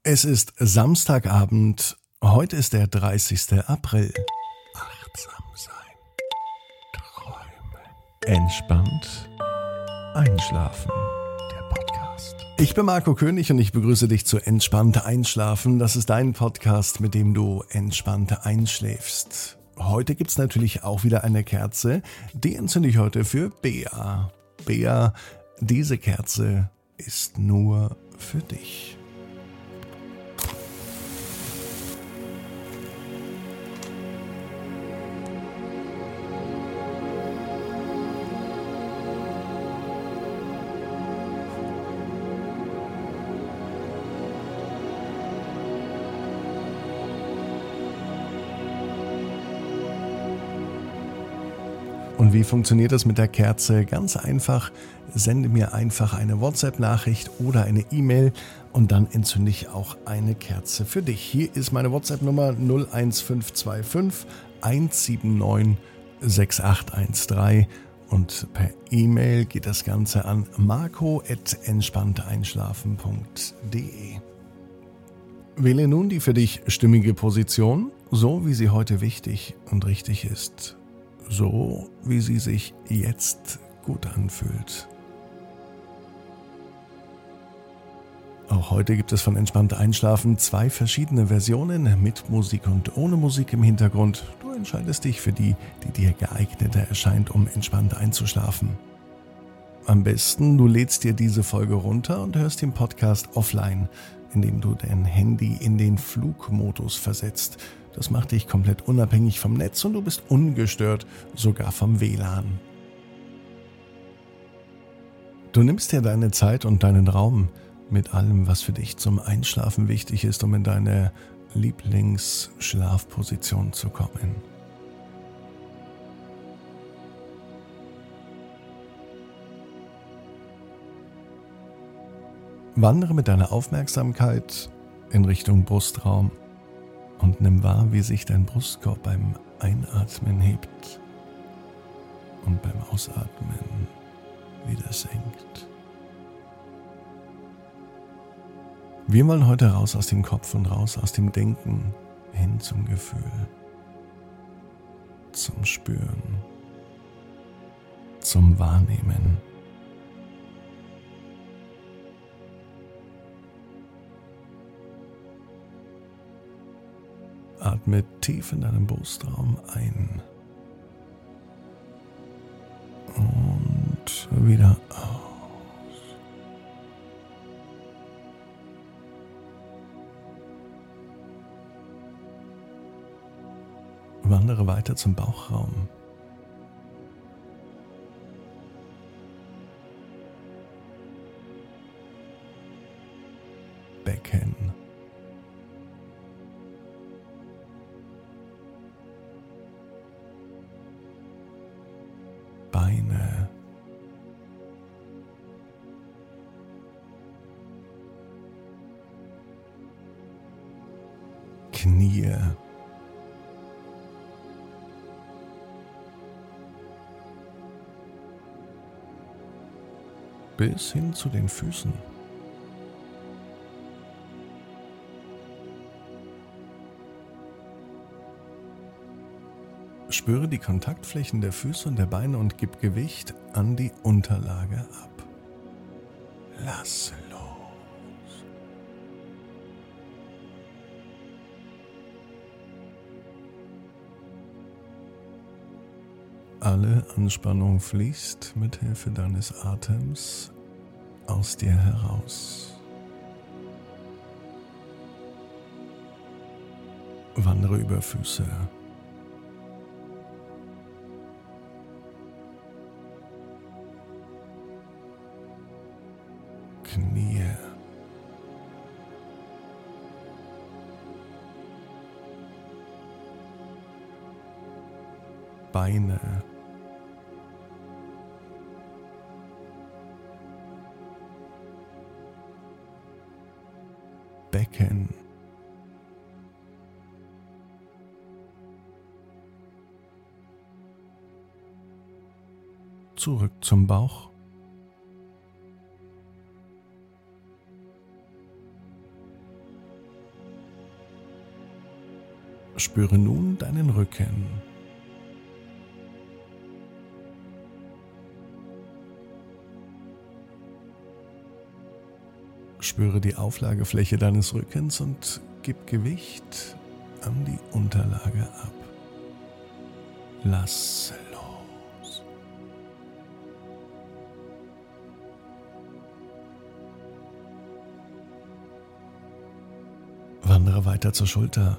Es ist Samstagabend, heute ist der 30. April. Achtsam sein, träumen, entspannt einschlafen. Der Podcast. Ich bin Marco König und ich begrüße dich zu Entspannt Einschlafen. Das ist dein Podcast, mit dem du entspannt einschläfst. Heute gibt's natürlich auch wieder eine Kerze, die entzünde ich heute für Bea. Bea, diese Kerze ist nur für dich. Und wie funktioniert das mit der Kerze? Ganz einfach, sende mir einfach eine WhatsApp-Nachricht oder eine E-Mail und dann entzünde ich auch eine Kerze für dich. Hier ist meine WhatsApp-Nummer 01525 179 6813 und per E-Mail geht das Ganze an marco@entspannteinschlafen.de. Wähle nun die für dich stimmige Position, so wie sie heute wichtig und richtig ist. So, wie sie sich jetzt gut anfühlt. Auch heute gibt es von Entspannt Einschlafen 2 verschiedene Versionen mit Musik und ohne Musik im Hintergrund. Du entscheidest dich für die, die dir geeigneter erscheint, um entspannt einzuschlafen. Am besten, du lädst dir diese Folge runter und hörst den Podcast offline, indem du dein Handy in den Flugmodus versetzt. Das macht dich komplett unabhängig vom Netz und du bist ungestört, sogar vom WLAN. Du nimmst dir deine Zeit und deinen Raum mit allem, was für dich zum Einschlafen wichtig ist, um in deine Lieblingsschlafposition zu kommen. Wandere mit deiner Aufmerksamkeit in Richtung Brustraum und nimm wahr, wie sich dein Brustkorb beim Einatmen hebt und beim Ausatmen wieder senkt. Wir wollen heute raus aus dem Kopf und raus aus dem Denken hin zum Gefühl, zum Spüren, zum Wahrnehmen. Atme tief in deinem Brustraum ein und wieder aus. Wandere weiter zum Bauchraum. Becken. Beine, Knie, bis hin zu den Füßen. Spüre die Kontaktflächen der Füße und der Beine und gib Gewicht an die Unterlage ab. Lass los. Alle Anspannung fließt mit Hilfe deines Atems aus dir heraus. Wandere über Füße. Knie, Beine, Becken, zurück zum Bauch. Spüre nun deinen Rücken. Spüre die Auflagefläche deines Rückens und gib Gewicht an die Unterlage ab. Lass los. Wandere weiter zur Schulter.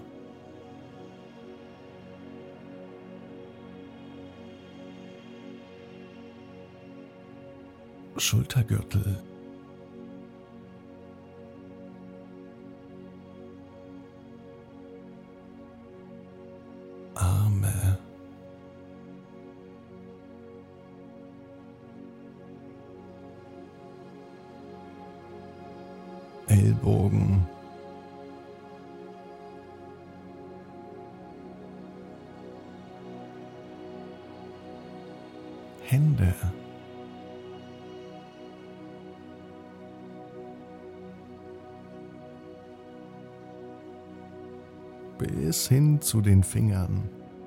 Schultergürtel. Arme. Ellbogen. Hände. Bis hin zu den Fingern.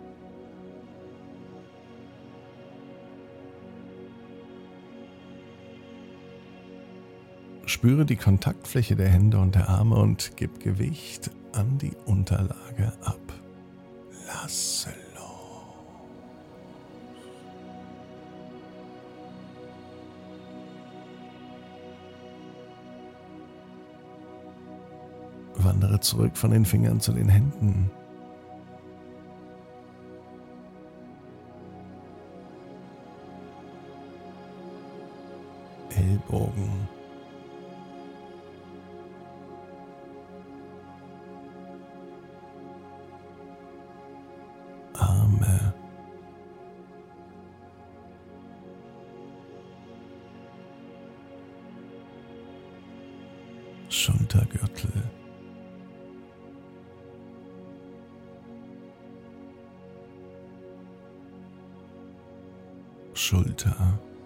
Spüre die Kontaktfläche der Hände und der Arme und gib Gewicht an die Unterlage ab. Lasse los. Wandere zurück von den Fingern zu den Händen. Ellbogen. Arme. Schultergürtel. Schulter.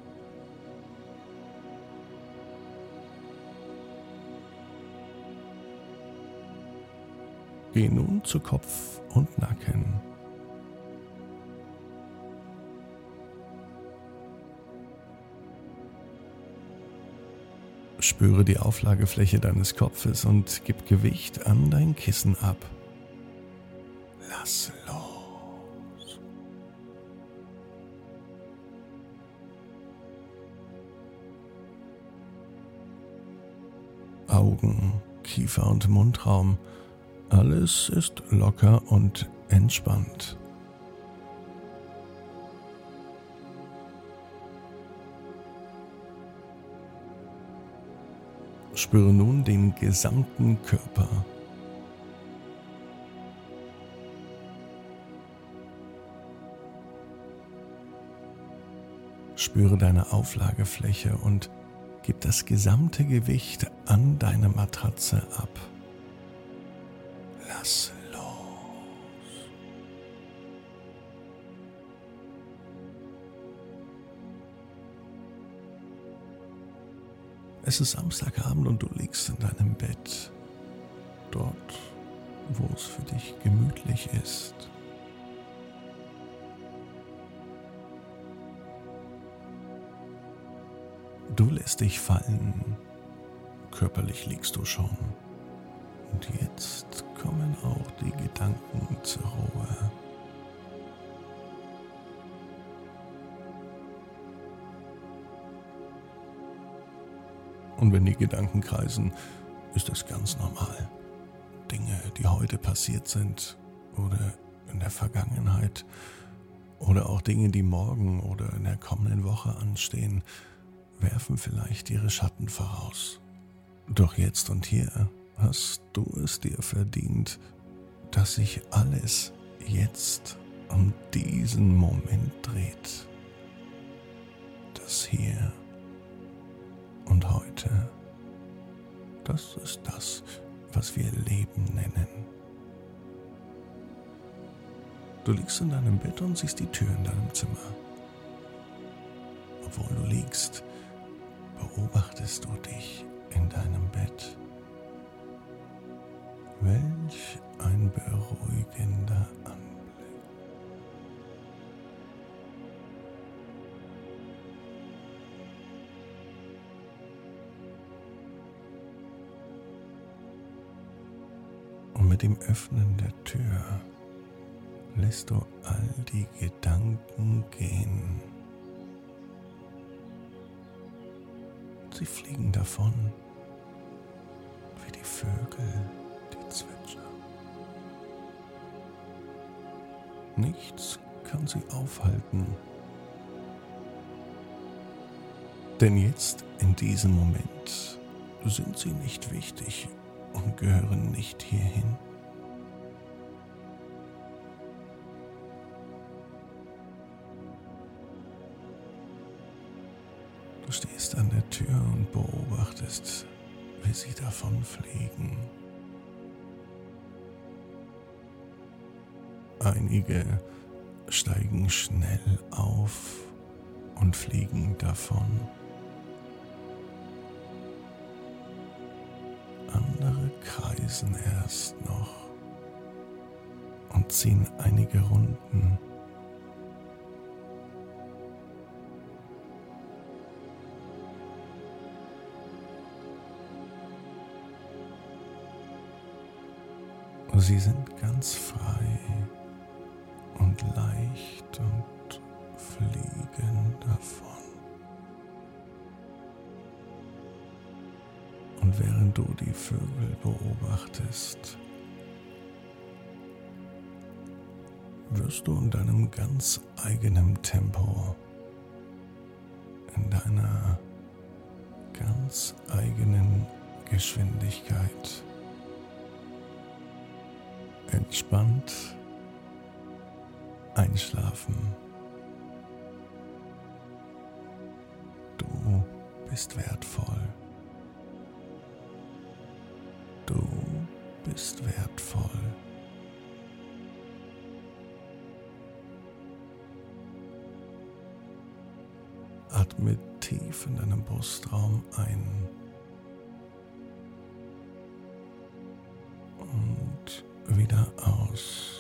Geh nun zu Kopf und Nacken. Spüre die Auflagefläche deines Kopfes und gib Gewicht an dein Kissen ab. Lass los. Augen, Kiefer und Mundraum. Alles ist locker und entspannt. Spüre nun den gesamten Körper. Spüre deine Auflagefläche und gib das gesamte Gewicht an deine Matratze ab. Lass los. Es ist Samstagabend und du liegst in deinem Bett, dort, wo es für dich gemütlich ist. Du lässt dich fallen, körperlich liegst du schon. Und jetzt kommen auch die Gedanken zur Ruhe. Und wenn die Gedanken kreisen, ist das ganz normal. Dinge, die heute passiert sind oder in der Vergangenheit oder auch Dinge, die morgen oder in der kommenden Woche anstehen, werfen vielleicht ihre Schatten voraus. Doch jetzt und hier hast du es dir verdient, dass sich alles jetzt um diesen Moment dreht. Das Hier und Heute, das ist das, was wir Leben nennen. Du liegst in deinem Bett und siehst die Tür in deinem Zimmer. Obwohl du liegst, beobachtest du dich in deinem Bett. Welch ein beruhigender Anblick. Und mit dem Öffnen der Tür lässt du all die Gedanken gehen. Sie fliegen davon, wie die Vögel, die zwitschern. Nichts kann sie aufhalten. Denn jetzt, in diesem Moment, sind sie nicht wichtig und gehören nicht hierhin. Du stehst an der Tür und beobachtest, wie sie davonfliegen. Einige steigen schnell auf und fliegen davon. Andere kreisen erst noch und ziehen einige Runden. Sie sind ganz frei und leicht und fliegen davon. Und während du die Vögel beobachtest, wirst du in deinem ganz eigenen Tempo, in deiner ganz eigenen Geschwindigkeit entspannt einschlafen. Du bist wertvoll. Du bist wertvoll. Atme tief in deinem Brustraum ein und wieder aus.